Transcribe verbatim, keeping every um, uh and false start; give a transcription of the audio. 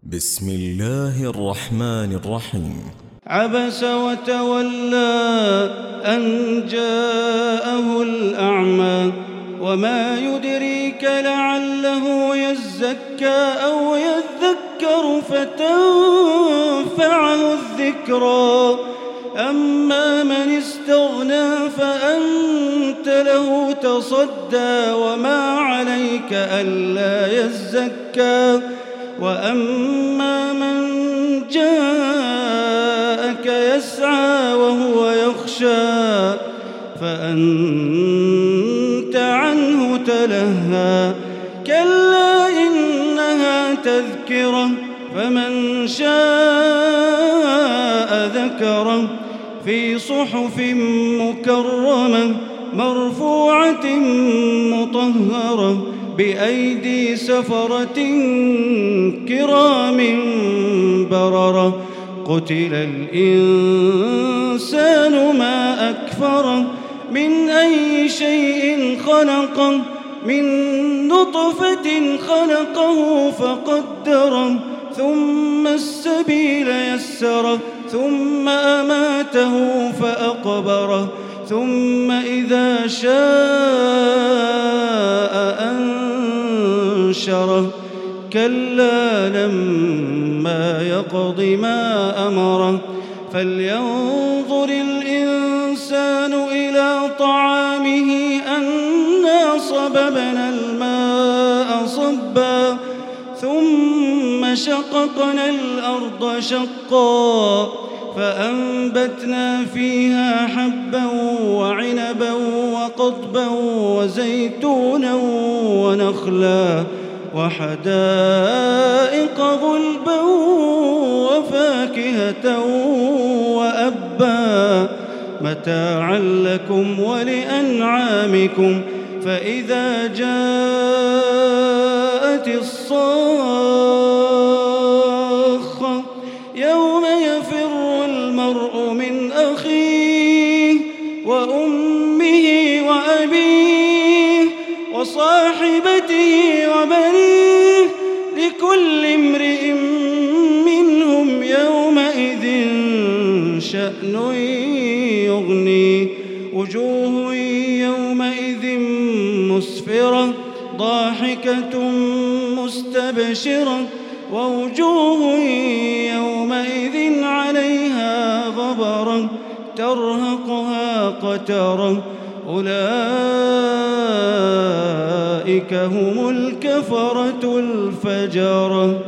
بسم الله الرحمن الرحيم. عبس وتولى أن جاءه الأعمى وما يدريك لعله يزكى أو يذكر فتنفعه الذكرى أما من استغنى فأنت له تصدى وما عليك ألا يزكى وأما من جاءك يسعى وهو يخشى فأنت عنه تلهى كلا إنها تذكرة فمن شاء ذكره في صحف مكرمة مرفوعة مطهرة بأيدي سفرة كرام بررة قتل الإنسان ما أكفره من أي شيء خلقه من نطفة خلقه فقدره ثم السبيل يسره ثم أماته فأقبره ثم إذا شاء أنشره كلا لما يقض ما أمره فلينظر الإنسان إلى طعامه أنا صببنا الماء صبا ثم شققنا الأرض شقا فأنبتنا فيها حبا وعنبا وقضبا وزيتونا ونخلا وحدائق غلبا وفاكهة وأبا متاعا لكم ولأنعامكم فإذا جاءت الصاخة يوم يفر المرء من أخيه وأمه وأبيه وصاحبته وبنيه لكل امرئ منهم يومئذ شأن يغنيه وجوه يومئذ مسفرة ضاحكة مستبشرة ووجوه يومئذ عليها غبرة ترهقها قترة أولئك هم الكفرة الفجرة.